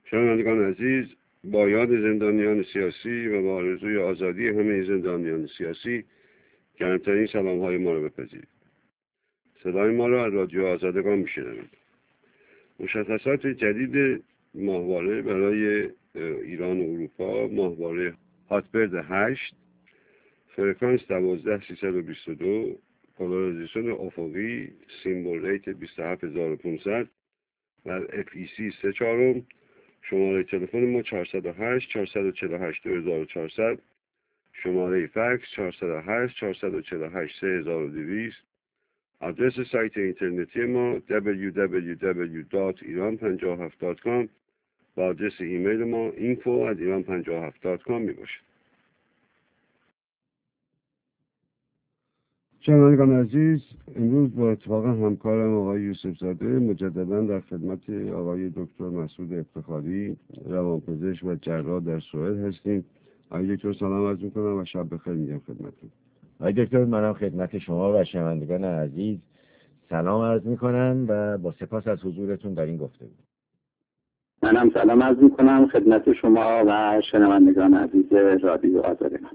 شنوندگان عزیز، با یاد زندانیان سیاسی و با آرزوی آزادی همه زندانیان سیاسی گرمترین سلام‌های ما را بپذیرید. صدای ما را از رادیو آزادگان میشنوید. مشخصات جدید ماهواره برای ایران و اروپا: ماهواره هاتبرد 8، فرکانس 12322، پولارایزیشن افقی، سیمبل ریت 27500 و FEC 3/4. شماره تلفن ما 408 448 2400، شماره فکس 408 448 3200. آدرس سایت اینترنتی ما www.iran57.com و آدرس ایمیل ما info@iran57.com می باشد. شنوندگان عزیز، امروز با اتفاق همکارم آقای یوسف زاده مجددا در خدمت آقای دکتر مسعود افتخاری، روانپزشک و جراح در سوئد هستیم. آقای دکتر سلام عرض می‌کنم و شب بخیر میگم خدمتتون. آقای دکتر، منم خدمت شما و شنوندگان عزیز سلام عرض می‌کنم و با سپاس از حضورتون در این گفتگو. منم سلام عرض می‌کنم خدمت شما و شنوندگان عزیز رادیو آزادگان.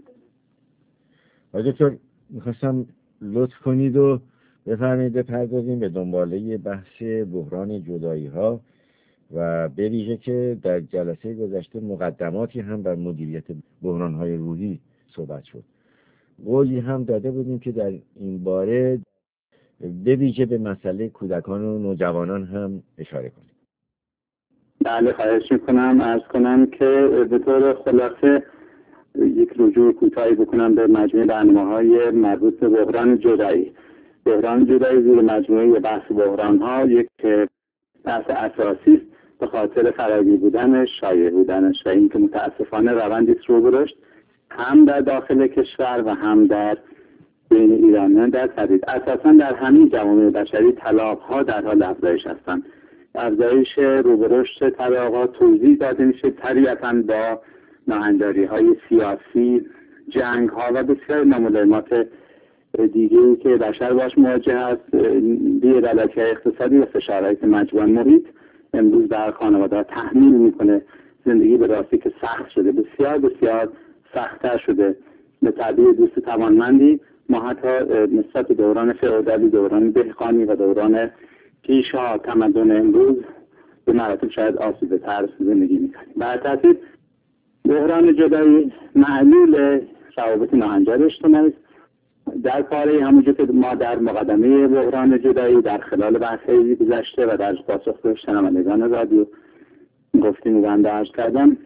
آقای دکتر، می‌خواستم لطف کنید و بفرمایید بپردازیم به دنباله بحث بحران جدایی‌ها و به ویژه که در جلسه گذشته مقدماتی هم بر مدیریت بحران‌های روحی صحبت شد. قولی هم داده بودیم که در این باره به ویژه به مسئله کودکان و نوجوانان هم اشاره کنیم. بله، خواهش میکنم عرض کنم که به طور خلاصه یک رجوع کوتاهی بکنم به مجموعه برنامه‌های مربوط به بحران جدایی. بحران جدایی زیر مجموعه بحث بحران‌ها یک بحث اساسی است به خاطر فراگیر بودنش، شایع بودنش و اینکه متاسفانه روندی رو داشت هم در داخل کشور و هم در بین ایرانیان در تبعید. اساساً در همین جوامع بشری طلاق‌ها در حال افزایش هستند. افزایش رو به رشد طلاق‌ها توضیح داده میشه طبیعتاً با ناهنجاری‌های سیاسی، جنگ‌ها و بسیار ناملایمات دیگه‌ای که بشر باش مواجه است، بی‌عدالتی‌های اقتصادی و فشارهایی که مجموعاً محیط امروز در خانواده‌ها تحمیل میکنه. زندگی به راستی که سخت شده، بسیار بسیار سخت‌تر شده. به تعبیر دوست توانمندی ما حتی نسبت دوران فئودالی، دوران دهقانی و دوران پیشا تمدن امروز به مراتب شاید آسوده‌تر زندگی میکنیم. بر ترتیب بحران جدایی معلول روابط ناهنجار اجتماعی است. در پاره همونجور که ما در مقدمه بحران جدایی در خلال بحث‌های گذشته و در پاسخ به شنوندگان رادیو گفتیم و بنده عرض کردم،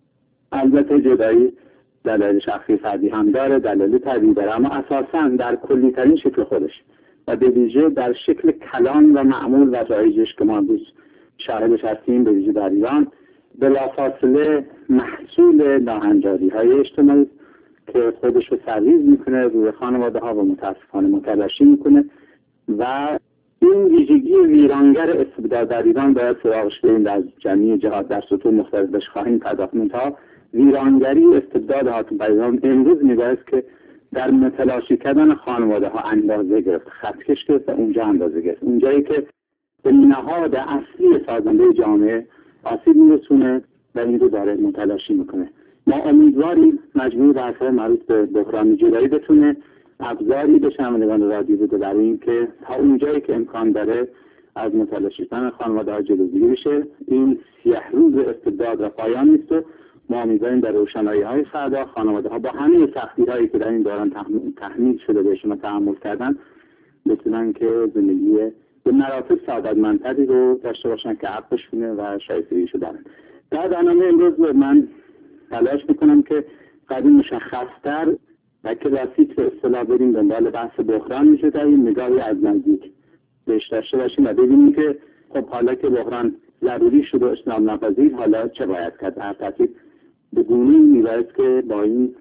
البته جدایی دلایل شخصی فردی هم داره، دلایل طبیعی داره، اما اساساً در کلی ترین شکل خودش و به ویژه در شکل کلان و معمول و رایجش که ما امروز شاهدش هستیم، به ویژه در ایران، بلافاصله محصول ناهنجاری‌های اجتماعی که خودش رو سرریز میکنه روی خانواده‌ها و متاسفانه متلاشی میکنه و این ویژگی ویرانگر استبداد در ایران باید سراغش بریم. در جمعی جهات در سطوح مختلف بهش خواهیم پرداخت. تا ویرانگری استبداد حاکم بر ایران امروز میباید که در متلاشی کردن خانواده‌ها اندازه گرفت، خطکش گرفت و اونجا اندازه گرفت، اونجایی که به نهاد اصلی سازنده جامعه آسیب میرسونه و این رو داره متلاشی میکنه. ما امیدواریم مجموعه بحث‌های مربوط به بحران جدایی بتونه ابزاری به شنوندگان رادیو بده برای اینکه تا اونجایی که امکان داره از متلاشی کردن خانواده‌ها جلوگیری بشه. این سیاه روز استبداد و پایان نیست و ما امیدواریم در روشنایی‌های فردا خانواده‌ها با همه سختی‌هایی که در این دوران تحمیل شده بهشون تحمل کردن بتونن که زندگی به مراتب سعادتمندتری رو داشته باشن که حقشونه و شایستگیشو دارن. در برنامه امروز من تلاش میکنم که قدر مشخصتر و کلاسیک به اصطلاح بریم دنبال بحث بحران میشه در این نگاهی از نزدیک بهش داشته باشیم و ببینیم که خب حالا که بحران ضروری شده و اجتناب ناپذیر، حالا چه باید کرد؟ در ترتیب به گونه‌ای میباید که با این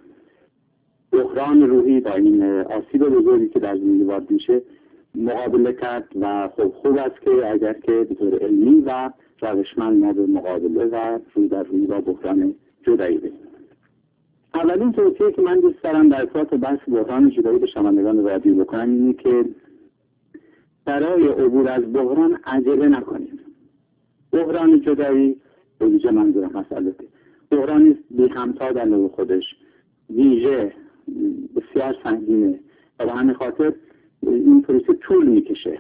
بحران روحی، با این آسیب بزرگی که در زندگی وارد میشه مقابله کرد و خب خوب است که اگر که به طور علمی و روشمند ما به مقابله و روی در روی با بحران جدایی بریم. اولین توصیه که من دوست دارم در ارتباط بحث بحران جدایی به شنوندگان رادیو بکنم اینه که برای عبور از بحران عجله نکنیم. بحران جدایی به ویژه منظورم هست البته بحرانی است بی همتا در نوع خودش، ویژه، بسیار سنگینه و به همین خاطر این پروسه طول میکشه.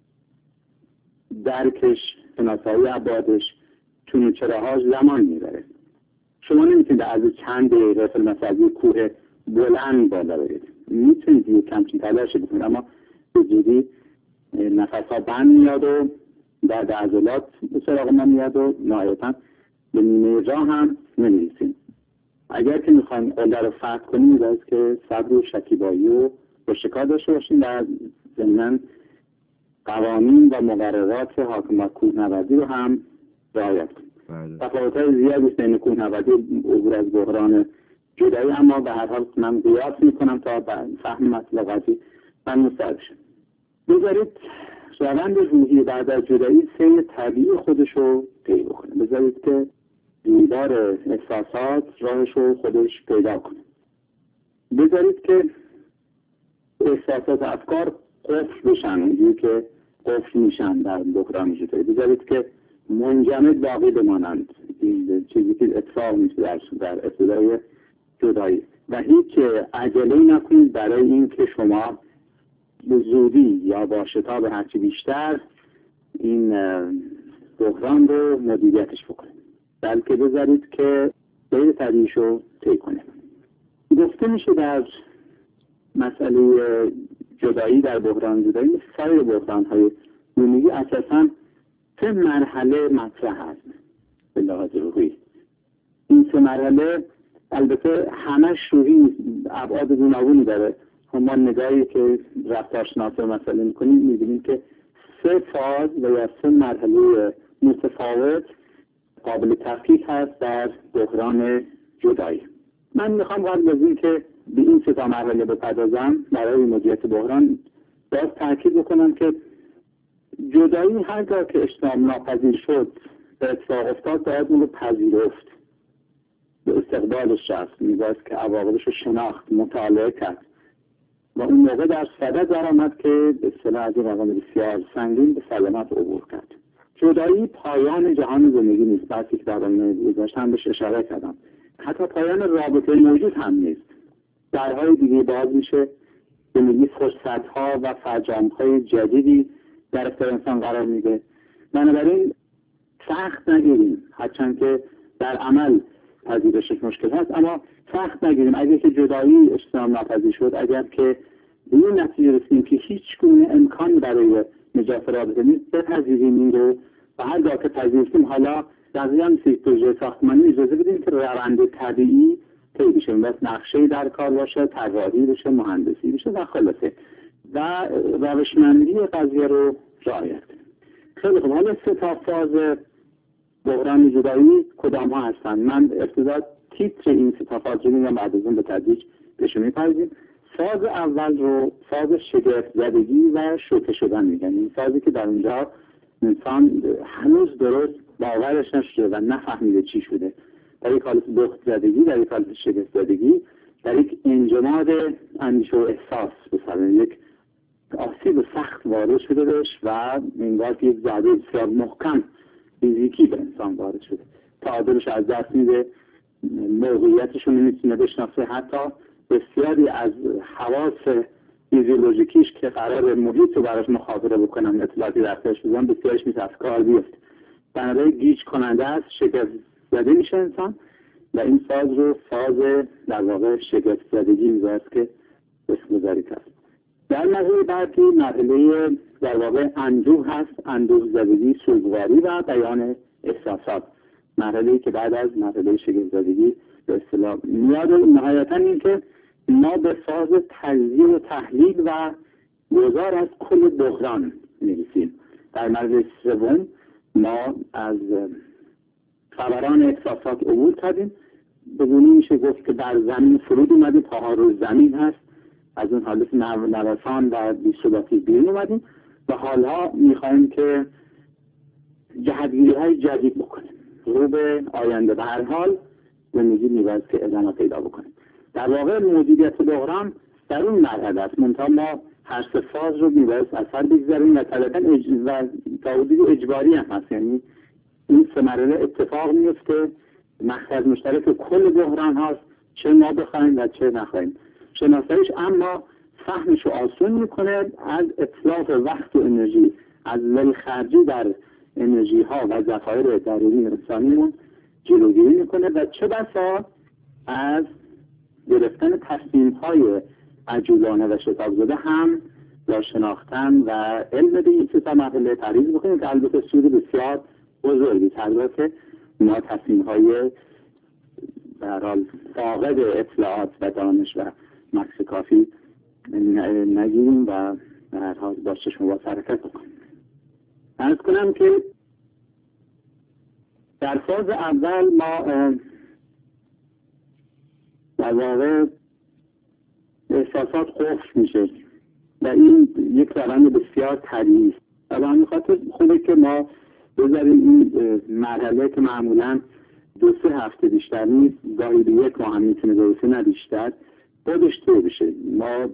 درکش، شناسایی ابعادش، چراهاش زمان میبره. شما نمیتونید از چند دقیقه مثلا از کوه بلند بالا برید. میتونید یک کمچین تلاشی بکنید، اما به جدی نفس‌ها بند میاد و درد عضلات به سراغ ما میاد و نهایتاً به نیمه راه هم نمیرسیم. اگر که میخوایم قله رو فتح کنیم میباید که صبر و شکیبایی و پشتکار داشته باشیم و ضمناً قوانین و مقررات حاکم بر کوهنوردی رو هم رعایت کنیم. تفاوت‌های زیادی بین کوهنوردی و عبور از بحران جدایی، اما به هر حال من قیاس میکنم تا فهم مطلب قضیه من مستعد بشم. بذارید روند روحی بعد از جدایی سیر طبیعی خودش رو طی بکنه. بذارید که دیوار احساسات راهش رو خودش پیدا کنه. بذارید که احساسات و افکار قفل بشن، اونجوری که قفل میشن در بحران جدایی. بذارید که منجمد باقی بمانند، این چیزی که اتفاق میفته در ابتدای جدایی، و هیچ عجله‌ای نکنید برای این که شما به زودی یا با شتاب هرچی بیشتر این بحران رو مدیریتش بکنید، بلکه بذارید که سیر طبیعیش رو طی کنه. گفته میشه در مسئله جدایی، در بحران جدایی سایر بحران‌های زندگی اساساً 3 مرحله مطرح هست به لحاظ روحی. این 3 مرحله البته همش روحی ابعاد گوناگونی داره. ما نگاهی که رفتارشناسی مسئله میکنیم میبینیم که 3 فاز و یا 3 مرحله متفاوت قابل تفکیک هست در بحران جدایی. من میخوام قبل از این که به این 3 مرحله بپردازم برای مدیریت بحران باز تاکید بکنم که جدایی هرگاه که اجتناب ناپذیر شد به اتفاق افتاد باید اون رو پذیرفت، به استقبالش رفت، میباید که عواقبش رو شناخت، مطالعه کرد و اون موقع در صدد درآمد که به اصطلاح از این رقم بسیار سنگین به سلامت عبور کرد. جدایی پایان جهان زندگی نیست، بحثی که در آن گذشته هم بهش اشاره کردم. حتی پایان رابطه موجود هم نیست. درهای دیگه باز میشه، زندگی فرصت‌ها و فرجام‌های جدیدی در اختیار انسان قرار میده. بنابراین سخت نگیریم، هرچند که در عمل پذیرشش مشکل هست، اما سخت نگیریم. اگر که جدایی اجتناب ناپذیر شد، اگر که به این نتیجه رسیدیم که هیچ گونه امکان برای نجات رابطه نیست، بپذیریم این رو و هرگاه که پذیرفتیم حالا دقیقاً مثل پروژه ساختمانی اجازه بدیم که روند طبیعی طی بشه، بس نقشه‌ای در کار باشه، طراحی بشه، مهندسی بشه و خلاصه و روشمندی قضیه رو رعایت کنیم. خیلی خوب، حالا 3 فاز بحران جدایی کدام ها هستند؟ من ابتدا تیتر این 3 فاز رو میگم، بعد از اون به تدریج بهش میپردازیم. فاز اول رو فاز شگفت زدگی و شوکه شدن میگن. این فازی که در اونجا انسان هنوز درست باورش نشده و نفهمیده چی شده. در یک حالت بخت زدگی، در یک حالت شگفت زدگی، در یک انجماد اندیشه و احساس بسازه، یک آسیب سخت وارد شده بهش و انگار که یک ضربه بسیار محکم فیزیکی به انسان وارد شده. تعادلش از دست میده، موقعیتش رو نمیتونه بشناسه، حتی بسیاری از حواس فیزیولوژیکیش که قرار محیط رو براش مخاطره بکنن، اطلاعاتی رفتارش بزن، بسیارش میشه از کار بیفته. بنابراین گیج کننده است، شگفت زده میشه انسان و این فاز رو فاز در واقع شگفت زدگی میذارد که اسم گذاری کرد. در مرحله بعدی مرحله در واقع اندوه هست، اندوه زدگی، سوگواری و بیان احساسات. مرحله‌ای که بعد از مرحله شگفت زدگی به اصطلاح میاد و نهایتاً این که ما به فاز تجزیه و تحلیل و گذار از کل بحران میرسیم. در مرحله سوم ما از خبران احساسات عبور کردیم، به گونه‌ای میشه گفت که در زمین فرود اومدیم، پاها رو زمین هست، از اون حالت نوسان و بی‌ثباتی بیرون اومدیم و حالا میخوایم که جهتگیری‌های جدید بکنیم رو به آینده. به هر حال زندگی می‌باید که ادامه پیدا بکنیم. در واقع مدیریت بحران در اون مرحله است، منتها ما هر 3 فاز رو می‌باید اثر بگذاریم و طبعاً و تا حدودی اجباری هم هست، یعنی این سه مرحله اتفاق میفته. مخرج مشترک کل بحران هاست، چه ما بخوایم و چه نخوایم. شناساییش اما فهمش رو آسون میکنه، از اتلاف وقت و انرژی، از ولخرجی در انرژی ها و ذخایر درونی انسانیمون جلوگیری میکنه و چه بسا از گرفتن تصمیم های عجولانه و شتاب زده هم یا شناختن و علم به این سه مرحله تعریض بکنیم که البته سود بسیار بزرگی تر که ما تصمیم های در حال فاقد اطلاعات و دانش و مکس کافی نگیریم و در هر حال با چشم باز حرکت بکنیم. عرض کنم که در فاز اول ما در واقع احساسات قفل میشه و این یک روند بسیار طبیعی است. و به همین خاطر خوبه که ما بذاریم این مرحله که معمولاً 2-3 هفته بیشتر نیست، گاهی به 1 ماه هم میتونه برسه، نه بیشتر، خودش طور بشه. ما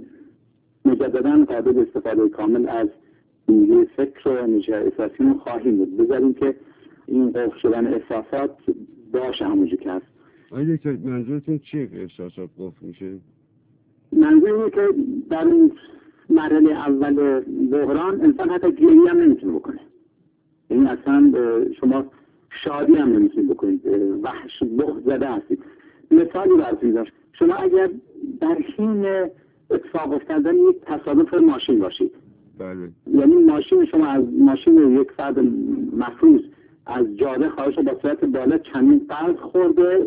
مجدداً قابل استفاده کامل از نیروی فکر و انرژی احساسیمون خواهیم بود. بذاریم که این قفل شدن احساسات باشه همونجور که هست. آیا دکتر منظورتون چیه که احساسات قفل میشه؟ منظور اینه که در این مرحله اول بحران انسان حتی گریه هم نمیتونه بکنه. یعنی اصلا شما شادی هم نمیتونید بکنید، وحش بغض زده هستید. مثالی براتون میزنم، شما اگر در حین اتفاق افتادن یک تصادف ماشین باشید، بله، یعنی ماشین شما از ماشین یک فرد مفروض از جاده خارج شده با سرعت بالا چندین قلب خورده،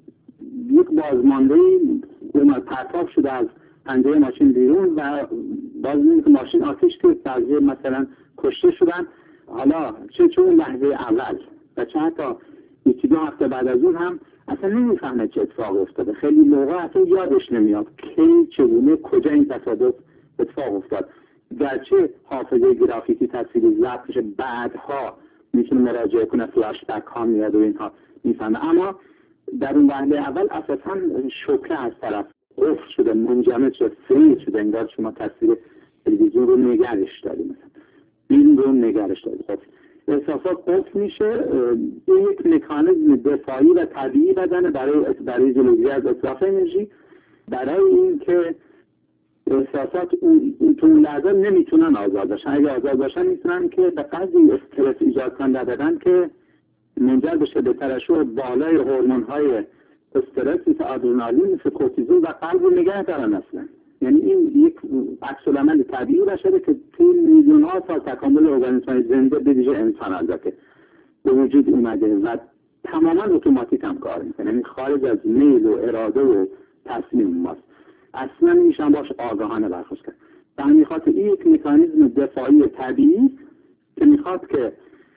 یک بازماندهی پرتاب شده از پنجره ماشین بیرون و باز می‌بینید که ماشین آتش گرفت، بعضی مثلا کشته شدن. حالا چه اون لحظه اول و چه حتی 1-2 هفته بعد از اون هم اصلا نمیفهمه چه اتفاق افتاده. خیلی موقع اصلا یادش نمیاد کی، چگونه، کجا این تصادف اتفاق افتاد. گرچه حافظه گرافیکی تصویری ضبط میشه، بعدها میتونه مراجعه کنه، فلاش بک ها میاد و اینها میفهمه، اما در اون وهله اول اساسا شوکه از طرف قفل شده، منجمد شده، فریز شده، انگار شما تصویر تلویزیون رو نگرش دارید، مثلا فیلم رو نگرش دارید. خب احساسات قفل میشه. این یک مکانیزم دفاعی و طبیعی بدنه برای جلوگیری از اتلاف انرژی، برای این که احساسات تو اون لحظه نمیتونن آزاد باشن. اگه آزاد باشن میتونن که به قدری استرس ایجاد کنن در بدن که منجر بشه به ترشح بالای هورمون‌های استرس مثل آدرنالین، مثل کورتیزول و قلب رو نگه دارن اصلا. یعنی این یک عکس‌العمل طبیعی بشره که طول میلیون‌ها سال تکامل ارگانیسم‌های زنده به ویژه انسان البته به وجود اومده و تماما اتوماتیک هم کار میکنه، یعنی خارج از میل و اراده و تصمیم ماست. اصلا میشن باش آگاهانه برخورد کرد. به همین خاطر این یک مکانیزم دفاعی طبیعی که میخواد که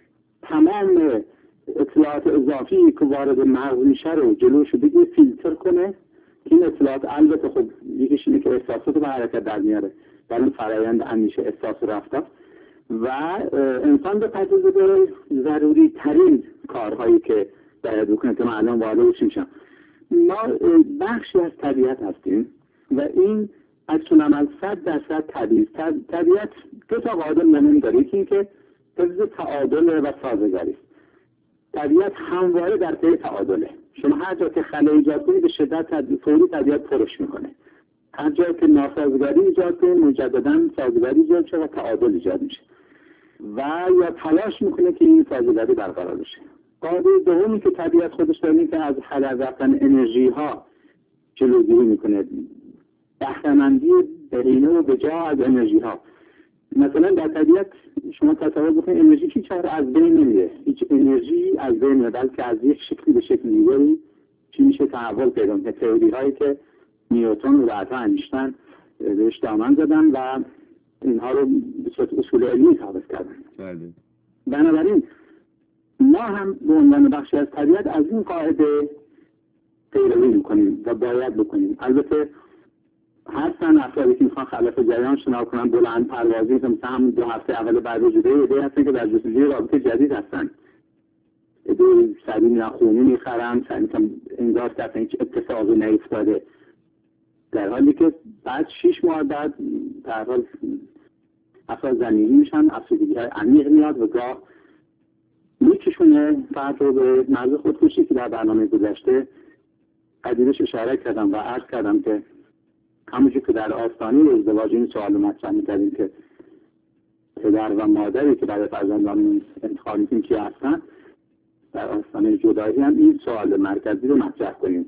تمام اطلاعات اضافی که وارد مغز میشه رو جلوش بگیره، فیلتر کنه. این اطلاعات البته خب یکیش اینه که احساسات رو به حرکت در میاره، در این فرایند همیشه احساس رفتار و انسان به پذیرش به ضروری ترین کارهایی که باید بکنه که من الان واردش میشم. ما بخشی از طبیعت هستیم و این عکس‌العمل 100% طبیعی. طبیعت 2 تا قاعده مهم داره، یکی این که حفظ تعادل و سازگاری است. طبیعت همواره در پی تعادله. شما هر جا که خلأ ایجاد کنید به شدت فوری طبیعت پرش میکنه. هر جا که ناسازگاری ایجاد کنید مجددا سازگاری ایجاد شه و تعادل ایجاد میشه و یا تلاش میکنه که این سازگاری برقرار بشه. قاعده دومی که طبیعت خودش داره که از هدر رفتن انرژی ها جلوگیری میکنه، بهره‌مندی بهینه و به جا از انرژی ها. مثلا در طبیعت شما تصور بکنید انرژی هیچ وقت از بین نمیره، هیچ انرژی از بین نمیره، بلکه از یک شکلی به شکل دیگری چی میشه تحول پیدا میکنه. تئوری هایی که نیوتن و بعدها انیشتین بهش دامن زدن و اینها رو به صورت اصول علمی ثابت کردن. بله. بنابراین ما هم به عنوان بخشی از طبیعت از این قاعده پیروی میکنیم و باید بکنیم. البته هستن افرادی که میخوان خلاف جریان شنا کنن، بلند پروازی، مثل همون 2 هفته اول بعد وجوده ایده هستن که در جستجوی رابطه جدید هستن. ایده سریع میرن خونی میخرن، سریع انگار که اصلا هیچ اتفاقی نیفتاده، در حالی که بعد 6 ماه بعد در حال افراد زمینی میشن، افسردگی های عمیق میاد و گاه یکیشونه فرد رو به مرز خودکشی که در برنامه گذشته قدیرش اشاره کردم و عرض کردم که همونجور که در آستانه ازدواج این سوال رو مطرح می‌کردیم که پدر و مادری که برای فرزندان انتخاب می‌کنیم کی هستن، در آستانه جدایی هم این سوال مرکزی رو مطرح کنیم: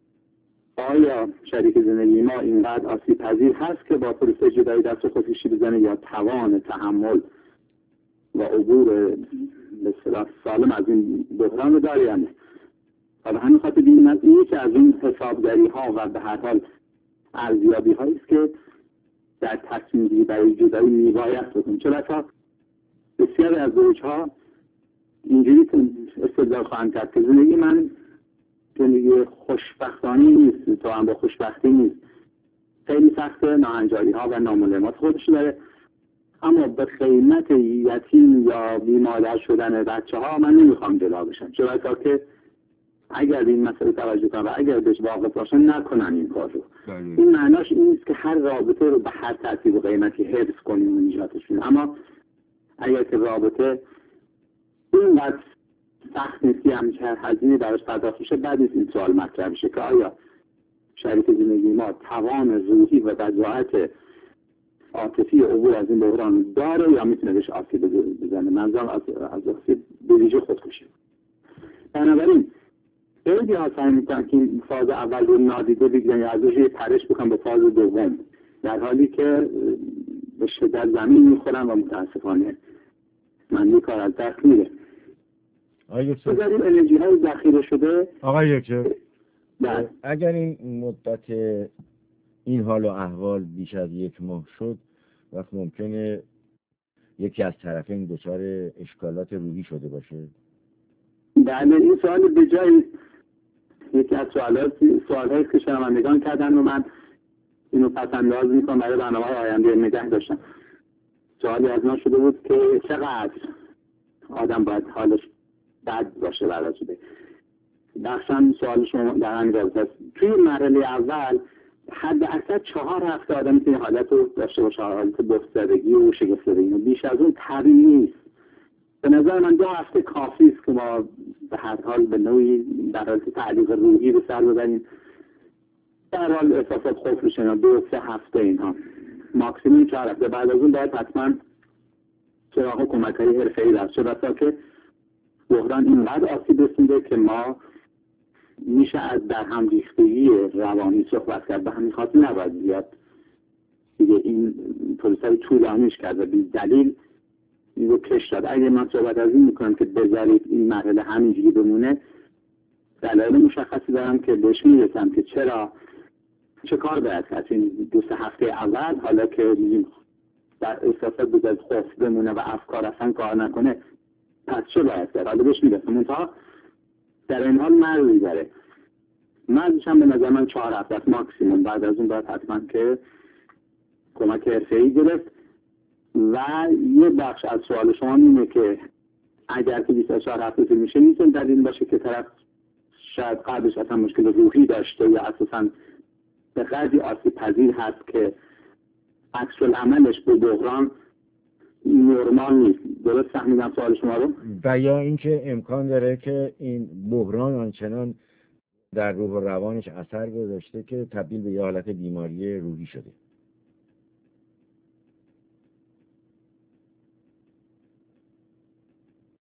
آیا شریک زندگی ما اینقدر آسیب پذیر هست که با پروسه جدایی دست خودکشی بزنه یا توان تحمل و عبور به اصطلاح سالم از این بحران رو داره یا نه؟ و به همین خاطر این که از این حسابگری ها و به هر حال ارزیابی هایی است که در تصمیم گیری برای جدایی میباید بکنیم. چرا تا بسیاری از زوجها اینجوری استدلال خواهند کرد که زندگی من زندگی خوشبختانه نیست، تو هم با خوشبختی نیست، خیلی سخته، ناهنجاری ها و ناملایمات خودش داره، اما به قیمت یتیم یا بیمادر شدن بچه ها من نمیخوام جدا بشم. چرا تا که اگر این مسئله توجه کنم و اگر بهش واقف باشن نکنن این کار رو. این معناش این نیست که هر رابطه رو به هر ترتیب و قیمتی حفظ کنیم و نجاتش بدیم، اما اگر که رابطه اینقدر سخت نیست که همیشه هزینه براش پرداخت میشه، بعد این سوال مطرح میشه که آیا شریک زندگی ما توان روحی و وجاهت عاطفی عبور از این بحران داره یا میتونه بهش آسیب بزنه. منظورم از آسیب به ویژه خودکشی. بنابراین خیلی ها سعی میکنن که این فاز اول رو نادیده بگیرن یا ازش پرش بکنن به فاز دوم، در حالی که به شدت زمین میخورن و متاسفانه من کار از دست میره. بذاریم انرژی های ذخیره شده. آقای یکه اگر این مدت این حال و احوال بیش از 1 ماه شد، وقت ممکنه یکی از طرفین دچار اشکالات روحی شده باشه؟ بله، این سوال به جای یکی از سوال‌هایی که شنوندگان کردن و من اینو پس‌انداز میکنم برای برنامه‌های آینده نگه داشتم. سوالی از ما شده بود که چقدر آدم باید حالش بد باشه برای شده. دقیقاً سوال شما در همین رابطه است. توی مرحله اول حد اکثر 4 هفته آدم که این حالت رو داشته باشه، حالت بفت‌زدگی و شگفت‌زدگی، بیش از اون طبیعی نیست. به نظر من 2 هفته کافی است که ما به هر حال به نوعی در حالت تعلیق روحی به سر ببریم. در حال احساسات خوف بشن 2-3 هفته اینها، ماکسیموم 4 هفته. بعد از اون باید حتما سراغ کمک‌های حرفه‌ای رفت، چه بسا که بحران اینقدر آسیب رسونده که ما میشه از در هم ریختگی روانی صحبت کرد. به همین خاطر نباید زیاد دیگه این پروسه رو طولانیش کرد و بی دلیل این رو کش داد. اگه من صحبت از این میکنم که بذارید این مرحله همینجوری بمونه، دلایل مشخصی دارم که بهش میرسم که چه کار باید کرد. این 2-3 هفته اول حالا که میگیم در احساسات بذارید خوف بمونه و افکار اصلا کار نکنه، پس چه باید کرد؟ حالا بهش میرسم. منتها در این حال مرزی داره. مرزش هم به نظر من 4 هفته است ماکسیموم. بعد از اون باید حتما که کمک حرفه‌ای گرفت. و یه بخش از سوال شما اینه که اگر که 24 هفته طول میشه میتونه دلیل باشه که طرف شاید قبلش اصلا مشکل روحی داشته یا اساسا به قدری آسیب پذیر هست که عکس العملش به بحران نرمال نیست. درست فهمیدم سوال شما رو؟ و یا اینکه امکان داره که این بحران آنچنان در روح و روانش اثر گذاشته که تبدیل به یه حالت بیماری روحی شده.